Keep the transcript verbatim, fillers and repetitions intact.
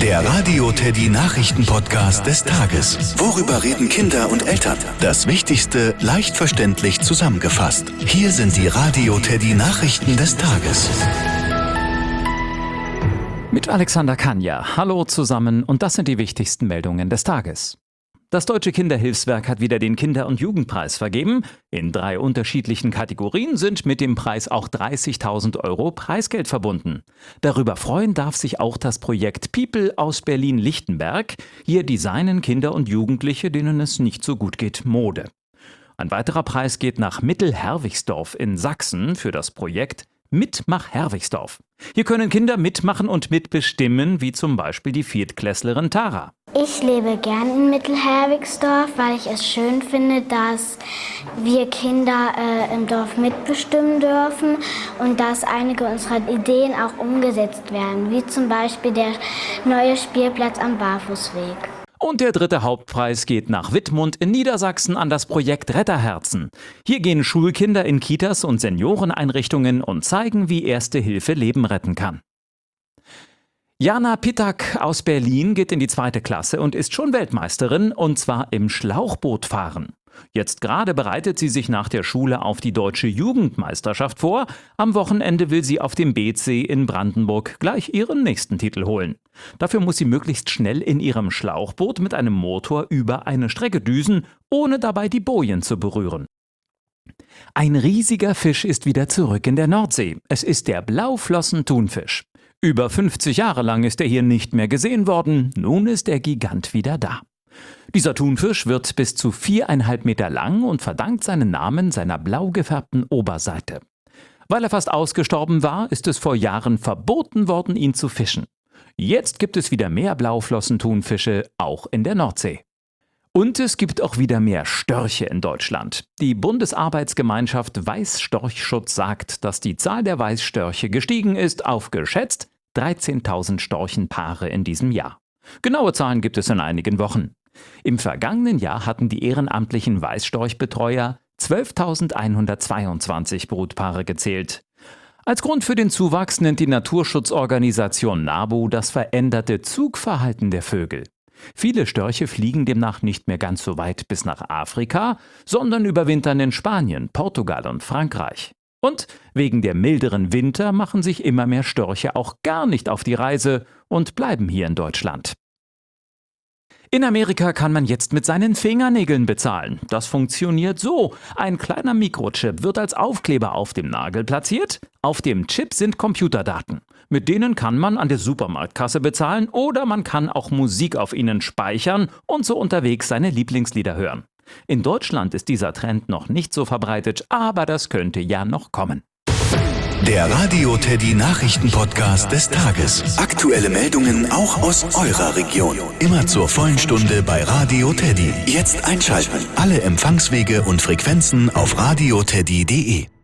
Der Radio Teddy Nachrichten-Podcast des Tages. Worüber reden Kinder und Eltern? Das Wichtigste leicht verständlich zusammengefasst. Hier sind die Radio Teddy Nachrichten des Tages. Mit Alexander Kanja. Hallo zusammen und das sind die wichtigsten Meldungen des Tages. Das Deutsche Kinderhilfswerk hat wieder den Kinder- und Jugendpreis vergeben. In drei unterschiedlichen Kategorien sind mit dem Preis auch dreißigtausend Euro Preisgeld verbunden. Darüber freuen darf sich auch das Projekt People aus Berlin-Lichtenberg. Hier designen Kinder und Jugendliche, denen es nicht so gut geht, Mode. Ein weiterer Preis geht nach Mittelherwigsdorf in Sachsen für das Projekt Mitmach Herwigsdorf. Hier können Kinder mitmachen und mitbestimmen, wie zum Beispiel die Viertklässlerin Tara. Ich lebe gern in Mittelherwigsdorf, weil ich es schön finde, dass wir Kinder äh, im Dorf mitbestimmen dürfen und dass einige unserer Ideen auch umgesetzt werden, wie zum Beispiel der neue Spielplatz am Barfußweg. Und der dritte Hauptpreis geht nach Wittmund in Niedersachsen an das Projekt Retterherzen. Hier gehen Schulkinder in Kitas und Senioreneinrichtungen und zeigen, wie Erste Hilfe Leben retten kann. Jana Pittak aus Berlin geht in die zweite Klasse und ist schon Weltmeisterin, und zwar im Schlauchbootfahren. Jetzt gerade bereitet sie sich nach der Schule auf die deutsche Jugendmeisterschaft vor. Am Wochenende will sie auf dem Beetsee in Brandenburg gleich ihren nächsten Titel holen. Dafür muss sie möglichst schnell in ihrem Schlauchboot mit einem Motor über eine Strecke düsen, ohne dabei die Bojen zu berühren. Ein riesiger Fisch ist wieder zurück in der Nordsee. Es ist der Blauflossen-Thunfisch. Über fünfzig Jahre lang ist er hier nicht mehr gesehen worden. Nun ist der Gigant wieder da. Dieser Thunfisch wird bis zu viereinhalb Meter lang und verdankt seinen Namen seiner blau gefärbten Oberseite. Weil er fast ausgestorben war, ist es vor Jahren verboten worden, ihn zu fischen. Jetzt gibt es wieder mehr Blauflossen-Thunfische, auch in der Nordsee. Und es gibt auch wieder mehr Störche in Deutschland. Die Bundesarbeitsgemeinschaft Weißstorchschutz sagt, dass die Zahl der Weißstörche gestiegen ist auf geschätzt dreizehntausend Storchenpaare in diesem Jahr. Genaue Zahlen gibt es in einigen Wochen. Im vergangenen Jahr hatten die ehrenamtlichen Weißstorchbetreuer zwölftausendeinhundertzweiundzwanzig Brutpaare gezählt. Als Grund für den Zuwachs nennt die Naturschutzorganisation NABU das veränderte Zugverhalten der Vögel. Viele Störche fliegen demnach nicht mehr ganz so weit bis nach Afrika, sondern überwintern in Spanien, Portugal und Frankreich. Und wegen der milderen Winter machen sich immer mehr Störche auch gar nicht auf die Reise und bleiben hier in Deutschland. In Amerika kann man jetzt mit seinen Fingernägeln bezahlen. Das funktioniert so. Ein kleiner Mikrochip wird als Aufkleber auf dem Nagel platziert. Auf dem Chip sind Computerdaten. Mit denen kann man an der Supermarktkasse bezahlen oder man kann auch Musik auf ihnen speichern und so unterwegs seine Lieblingslieder hören. In Deutschland ist dieser Trend noch nicht so verbreitet, aber das könnte ja noch kommen. Der Radio Teddy Nachrichten-Podcast des Tages. Aktuelle Meldungen auch aus eurer Region. Immer zur vollen Stunde bei Radio Teddy. Jetzt einschalten. Alle Empfangswege und Frequenzen auf radioteddy punkt de.